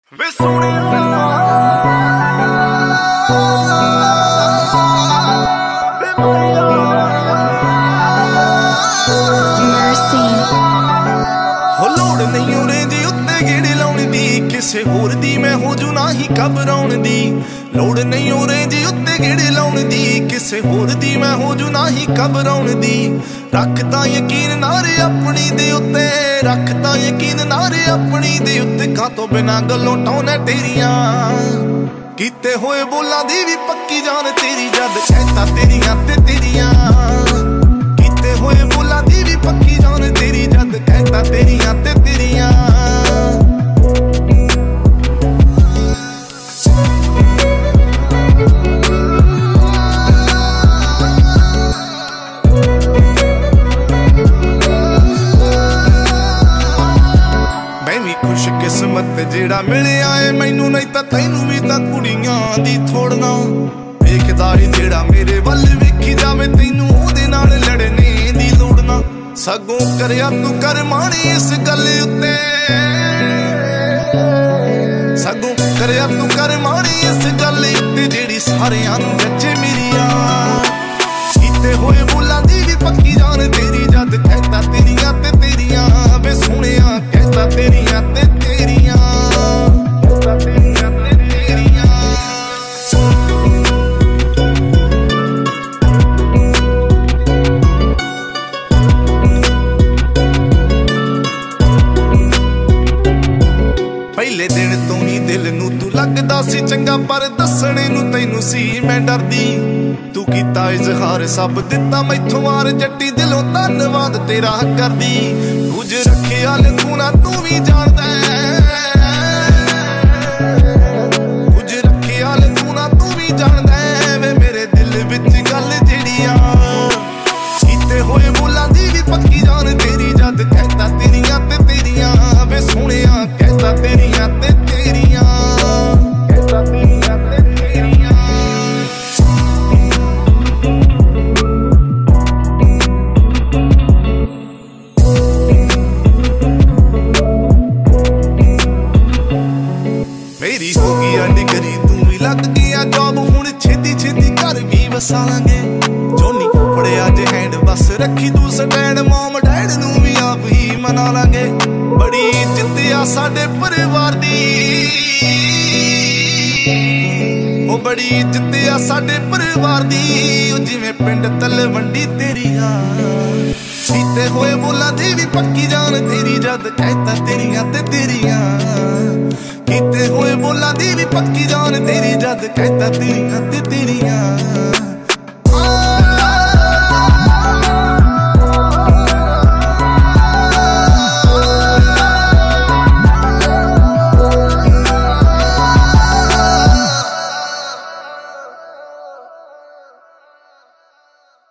ਵੇ ਸੋਹਣਿਆ ਵੇ ਮਾਇਆ ਹੋ ਲੋੜ ਨਹੀਂ ਉਰੇ ਦੀ ਉੱਤੇ ਗੇੜੇ ਲਾਉਣ ਦੀ, ਕਿਸੇ ਹੋਰ ਦੀ ਮੈਂ ਹੋ ਜੂ ਨਾ ਹੀ ਘਬਰਾਉਣ ਦੀ। ਲੋੜ ਨਹੀਂ ਉਰੇ ਦੀ ਉੱਤੇ ਗੇੜੇ ਲਾਉਣ ਦੀ, ਕਿਸੇ ਹੋਰ ਦੀ ਮੈਂ ਹੋ ਜੂ ਨਾ ਹੀ ਘਬਰਾਉਣ ਦੀ। ਰੱਖਦਾ ਯਕੀਨ ਨਾਰੇ ਆਪਣੀ ਦੇ ਉੱਤੇ, ਰੱਖਦਾ ਯਕੀਨ ਨਾਰੇ ਆਪਣੀ ਦੇ ਉੱਤੇ। ਕਾਤੋਂ ਬਿਨਾਂ ਗੱਲੋਂ ਟਾਉਣਾ ਤੇਰੀਆਂ, ਕੀਤੇ ਹੋਏ ਬੋਲਾਂ ਦੀ ਵੀ ਪੱਕੀ ਜਾਨ ਤੇਰੀ। ਜਦ ਕਹਿਤਾ ਤੇਰੀਆਂ ਤੇ ਤੇਰੀਆਂ, ਕੀਤੇ ਹੋਏ ਬੋਲਾਂ ਦੀ ਵੀ ਪੱਕੀ ਜਾਨ ਤੇਰੀ। ਜਦ ਕਹਿਤਾ ਤੇਰੀਆਂ ਤੇ ਤੇਰੀਆਂ। ਕਿਸਮਤ ਜਿਹੜਾ ਮਿਲਿਆ ਏ ਮੈਨੂੰ, ਨਹੀਂ ਤਾਂ ਤੈਨੂੰ ਵੀ ਤਾਂ ਕੁੜੀਆਂ ਦੀ ਥੋੜਨਾ। ਵੇਖਦਾ ਏ ਜਿਹੜਾ ਮੇਰੇ ਵੱਲ ਵੇਖੀ ਜਾਵੇ, ਤੈਨੂੰ ਉਹਦੇ ਨਾਲ ਲੜਨੇ ਦੀ ਲੋੜ ਨਾ। ਸਗੋਂ ਕਰਿਆ ਤੂੰ ਕਰ ਮਾਣੀ ਇਸ ਗੱਲ ਉੱਤੇ, ਸਗੋਂ ਕਰਿਆ ਤੂੰ ਕਰ ਮਾਣੀ ਇਸ ਗੱਲ ਉੱਤੇ। ਜਿਹੜੀ ਸਾਰਿਆਂ ਨੂੰ ਜੱਜੇ ਮੇਰੀਆਂ, ਕੀਤੇ ਹੋਏ ਬੋਲਾਂ ਦੀ ਵੀ ਪੱਕੀ ਜਾਨ ਤੇਰੀ। ਜਦ ਕਹਿਤਾ ਤੇਰੀਆਂ ਤੇ ਤੇਰੀਆਂ, ਵੇ ਸੋਹਣਿਆ ਕਹਿਤਾ ਤੇਰੀਆਂ ਤੇ ਤੇਰੀਆਂ, ਕਹਿਤਾ ਤੇਰੀਆਂ ਤੇ ਤੇਰੀਆਂ। ਪਹਿਲੇ ਦਿਨ ਤੋਂ ਹੀ ਦਿਲ ਨੂੰ ਤੂੰ ਲੱਗਦਾ ਸੀ ਚੰਗਾ, ਪਰ ਦੱਸਣੇ ਨੂੰ ਤੈਨੂੰ ਸੀ ਮੈਂ ਡਰਦੀ। ਤੂੰ ਕੀਤਾ ਇਜ਼ਹਾਰ ਸਭ ਦਿੱਤਾ ਮੈਥੋਂ ਵਾਰ, ਜੱਟੀ ਦਿਲੋਂ ਧੰਨਵਾਦ ਤੇਰਾ ਕਰਦੀ। ਕੁਝ ਰੱਖਿਆ ਲਗੂਣਾ ਤੂੰ ਵੀ ਜਾਣਦਾ, ਕੁਝ ਰੱਖਿਆ ਲਗੂਣਾ ਤੂੰ ਵੀ ਜਾਣਦਾ। ਵੇ ਮੇਰੇ ਦਿਲ ਵਿੱਚ ਗੱਲ ਜਿਹੜੀ ਆ, ਕੀਤੇ ਹੋਏ ਬੋਲਾਂ ਦੀ ਵੀ ਪੱਕੀ ਜਾਨ ਤੇਰੀ। ਜਦ ਕਹਿਤਾ ਤੇਰੀਆਂ ਤੇ ਤੇਰੀਆਂ, ਵੇ ਸੋਹਣਿਆ ਕਹਿਤਾ ਤੇਰੀਆਂ ਤੇ ਤੇਰੀਆਂ, ਕਹਿਤਾ ਤੇਰੀਆਂ ਤੇ ਤੇਰੀਆਂ। ਮੇਰੀ ਹੋ ਗਈ ਆ ਡਿਗਰੀ, ਤੂੰ ਵੀ ਲੱਗ ਗਿਆ ਜੋਬ, ਹੁਣ ਛੇਤੀ ਛੇਤੀ ਘਰ ਵੀ ਵਸਾਲਾਂਗੇ। ਜੋਨੀ ਫੜਿਆ ਜੇ ਹੈਂਡ ਬਸ ਰੱਖੀ ਤੂੰ ਸਟੈਂਡ, ਮੋਮ ਡੈਡ ਨੂੰ ਵੀ ਆਪ ਹੀ ਮਨਾ ਲਾਂਗੇ। ਬੜੀ ਇੱਜ਼ਤ ਆ ਸਾਡੇ ਪਰਿਵਾਰ ਦੀ, ਉਹ ਬੜੀ ਇੱਜ਼ਤ ਆ ਸਾਡੇ ਪਰਿਵਾਰ ਦੀ। ਉਹ ਜਿਵੇਂ ਪਿੰਡ ਤਲਵੰਡੀ ਤੇਰੀ ਆ, ਕੀਤੇ ਹੋਏ ਬੋਲਾਂ ਦੀ ਵੀ ਪੱਕੀ ਜਾਨ ਤੇਰੀ। ਜਦ ਕਹਿਤਾ ਤੇਰੀਆਂ ਤੇ ਤੇਰੀਆਂ, ਕੀਤੇ ਹੋਏ ਬੋਲਾਂ ਦੀ ਵੀ ਪੱਕੀ ਜਾਨ ਤੇਰੀ। ਜਦ ਕਹਿਤਾ ਤੇਰੀਆਂ ਤੇ ਤੇਰੀਆਂ।